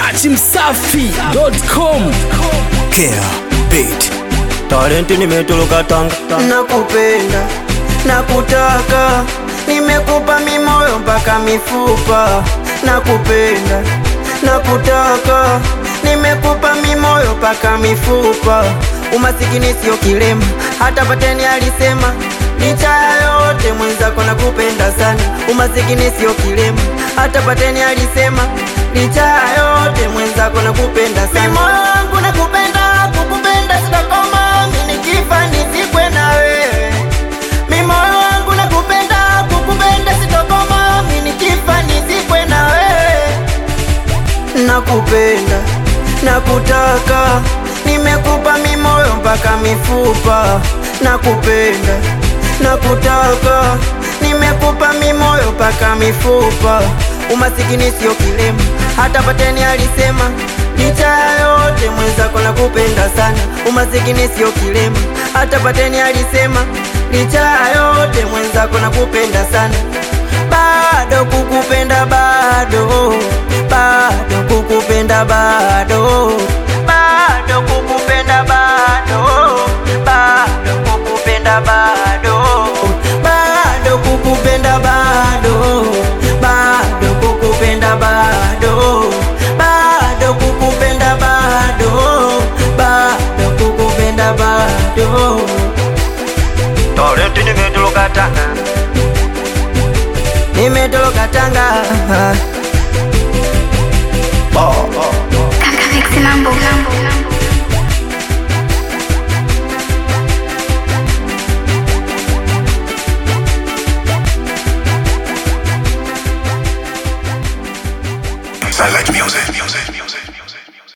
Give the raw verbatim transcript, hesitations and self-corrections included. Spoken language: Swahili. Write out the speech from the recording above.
Dachi Msafi dot com. Care beat talenti nimetoloka Tanga. Nakupenda, nakutaka, nimekupa mimoyo mpaka mifupa. Nakupenda, nakutaka, nimekupa mimoyo mpaka mifupa. Umasikini sio kilema, hata Pateni alisema. Licha ya yote mwenzako nakupenda sana. Umasikini sio kilema, hata Pateni alisema. Licha ya yote mwenzako nakupenda sana. Moyo wangu nakupenda, kukupenda sitakoma. Mimi nikifa nizikwe na wewe. Mimi moyo wangu nakupenda, kukupenda sitakoma. Mimi nikifa nizikwe na wewe. Nakupenda, nakutaka, nimekupa mimoyo mpaka mifupa. Nakupenda, nakutaka, nimekupa mimoyo mpaka mifupa. Umasikini sio kilema, hata Pateni alisema. Licha ya yote mwenzako nakupenda sana. Umasikini sio kilema, hata Pateni alisema. Licha ya yote mwenzako nakupenda sana. Bado kukupenda bado, bado kukupenda bado, bado kukupenda bado, bado kukupenda bado, bado kukupenda bado, bado kukupenda bado, bado kukupenda bado, bado kukupenda bado. Talenti nimetoloka Tanga, Nimetoloka Tanga.